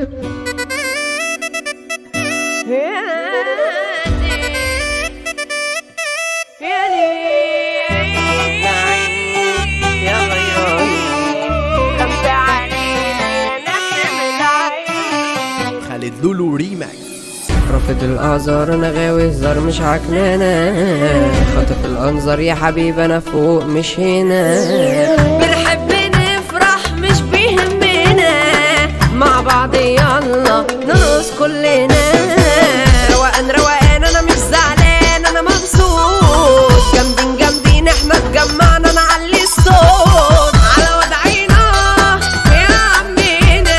خالد لولو ريماكس. رافض الأعذار أنا غاوي هزار مش عكنانة، خاطف الأنظار يا حبيب أنا فوق مش هنا. بنحب نفرح مش بيهمنا، مع بعض يلا نرقص كلنا. روقان روقان أنا مش زعلان أنا مبسوط، جامدين جامدين احنا اتجمعنا نعلي الصوت على وضعينا يا عمنا،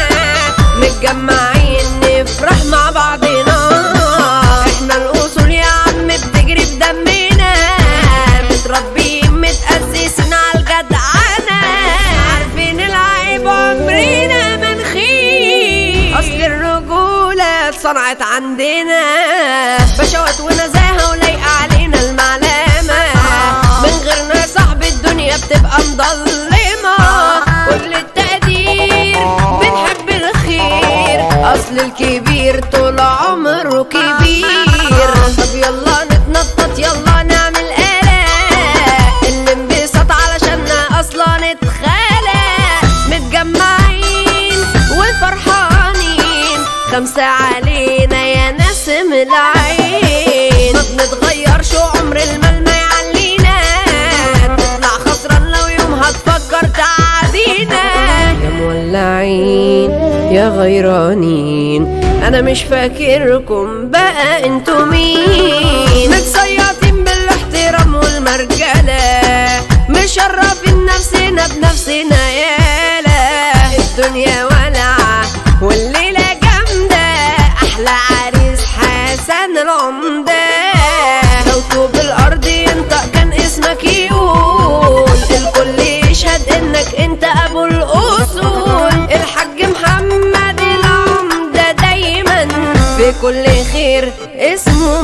متجمعين نفرح مع بعضنا. احنا الأصول يا عم بتجري في دمنا، متربيين متأسسين على الجدعنة، عارفين العيب عمرنا ما نخيب، أصل الرجولة اتصنعت عندنا، بشوات ونزاهة ولايقة علينا المعلمة، من غيرنا صاحب الدنيا بتبقى مضلمة. كل التقدير بنحب الخير، أصل الكبير طول عمره كبير. طب يلا نتنطط يلا نعمل قلق، الانبساط علشاننا أصلا اتخلق، متجمعين وفرحانين، خمسة علينا يا نسم العين. ما بنتغيرش وعمر المال ما يعلينا، تطلع خسران لو يوم هتفكر تعادينا. يا مولعين يا غيرانين أنا مش فاكركم بقى انتوا مين، متصيطين بالاحترام والمرجلة، مشرفين نفسنا بنفسنا يالا. الدنيا ولعة والليلة جامدة، أحلى عريس حسن العمدة، لو طوب الأرض ينطق كان اسمك يقول، الكل يشهد إنك أنت أبو الأصول. الحاج محمد العمدة دايما في كل خير اسمه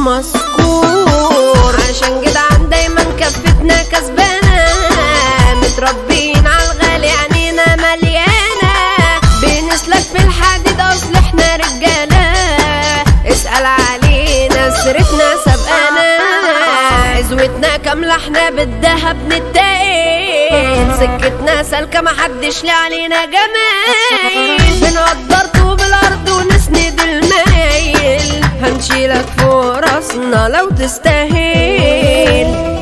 مذكور، عشان جدعان دايما كفتنا كسبانة، متربيين عالغالي عنينا مليانة، بنسلك في الحديد أصل احنا رجالة، اسأل علينا سيرتنا سبقانا، عزوتنا كاملة احنا بالدهب نتقل، سكتنا سالكة محدش ليه علينا جمايل، بنقدر طوب الأرض ونسند المايل، هنشيلك فوق راسنا لو تستاهل.